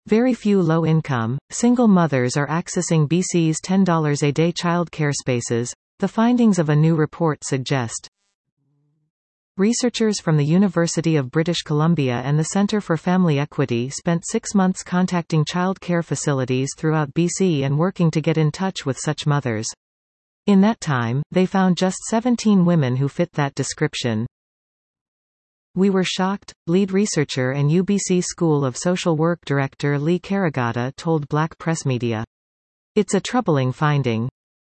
Very few low-income, single mothers are accessing BC's $10 a day childcare spaces, the findings of a new report suggest. Researchers from the University of British Columbia and the Centre for Family Equity spent 6 months contacting child care facilities throughout BC and working to get in touch with such mothers. In that time, they found just 17 women who fit that description. We were shocked, lead researcher and UBC School of Social Work director Lee Karagata told Black Press Media. It's a troubling finding.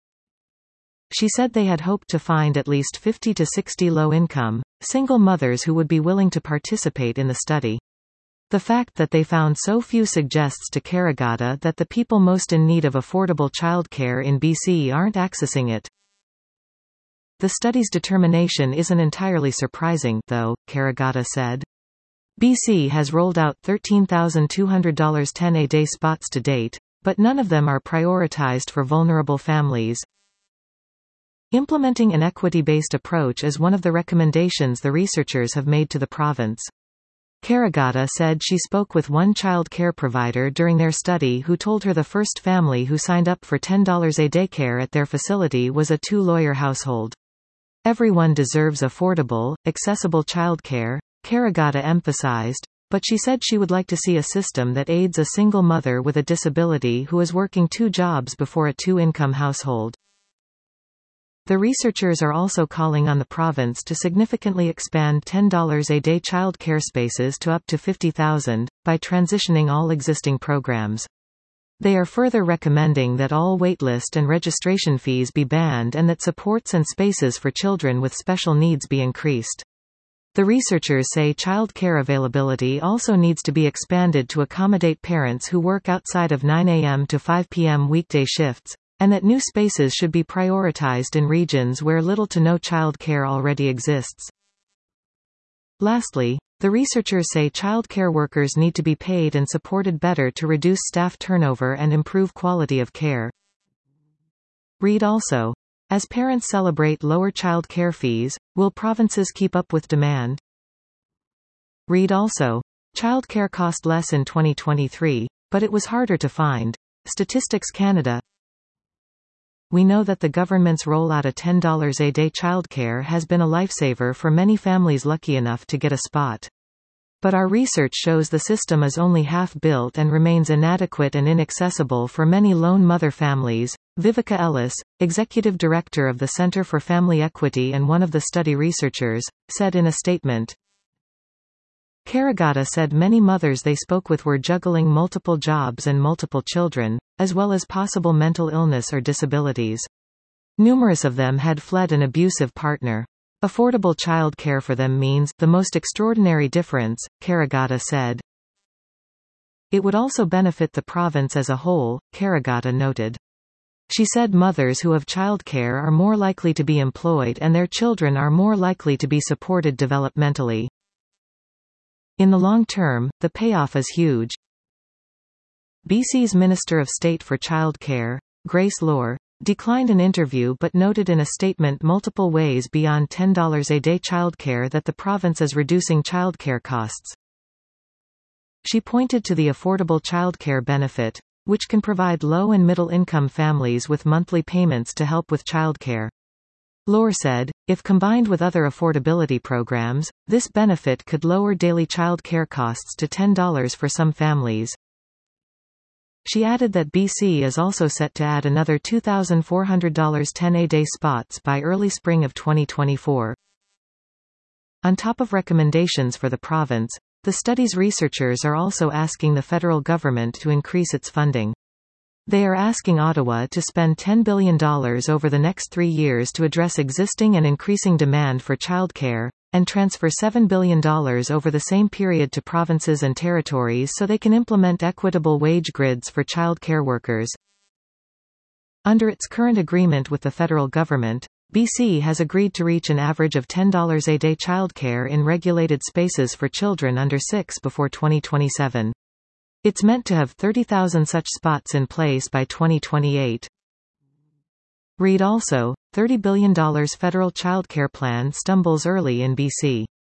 She said they had hoped to find at least 50 to 60 low-income, single mothers who would be willing to participate in the study. The fact that they found so few suggests to Karagata that the people most in need of affordable childcare in BC aren't accessing it. The study's determination isn't entirely surprising, though, Karagata said. BC has rolled out $13,200 10-a-day spots to date, but none of them are prioritized for vulnerable families. Implementing an equity-based approach is one of the recommendations the researchers have made to the province. Karagata said she spoke with one child care provider during their study who told her the first family who signed up for $10 a day care at their facility was a 2-lawyer household. Everyone deserves affordable, accessible childcare, Karagata emphasized, but she said she would like to see a system that aids a single mother with a disability who is working 2 jobs before a 2-income household. The researchers are also calling on the province to significantly expand $10 a day child care spaces to up to 50,000, by transitioning all existing programs. They are further recommending that all waitlist and registration fees be banned and that supports and spaces for children with special needs be increased. The researchers say child care availability also needs to be expanded to accommodate parents who work outside of 9 a.m. to 5 p.m. weekday shifts, and that new spaces should be prioritized in regions where little to no child care already exists. Lastly, the researchers say child care workers need to be paid and supported better to reduce staff turnover and improve quality of care. Read also. As parents celebrate lower child care fees, will provinces keep up with demand? Read also. Child care cost less in 2023, but it was harder to find. Statistics Canada. We know that the government's rollout of $10 a day childcare has been a lifesaver for many families lucky enough to get a spot. But our research shows the system is only half built and remains inadequate and inaccessible for many lone mother families. Vivica Ellis, executive director of the Centre for Family Equity and one of the study researchers, said in a statement. Karagata said many mothers they spoke with were juggling multiple jobs and multiple children, as well as possible mental illness or disabilities. Numerous of them had fled an abusive partner. Affordable child care for them means the most extraordinary difference, Karagata said. It would also benefit the province as a whole, Karagata noted. She said mothers who have childcare are more likely to be employed and their children are more likely to be supported developmentally. In the long term, the payoff is huge. BC's Minister of State for Child Care, Grace Lohr, declined an interview but noted in a statement multiple ways beyond $10 a day childcare that the province is reducing childcare costs. She pointed to the Affordable Childcare Benefit, which can provide low and middle-income families with monthly payments to help with childcare. Lohr said, if combined with other affordability programs, this benefit could lower daily child care costs to $10 for some families. She added that BC is also set to add another $2,400 10-a-day spots by early spring of 2024. On top of recommendations for the province, the study's researchers are also asking the federal government to increase its funding. They are asking Ottawa to spend $10 billion over the next 3 years to address existing and increasing demand for childcare, and transfer $7 billion over the same period to provinces and territories so they can implement equitable wage grids for child care workers. Under its current agreement with the federal government, BC has agreed to reach an average of $10 a day childcare in regulated spaces for children under 6 before 2027. It's meant to have 30,000 such spots in place by 2028. Read also, $30 billion federal childcare plan stumbles early in BC.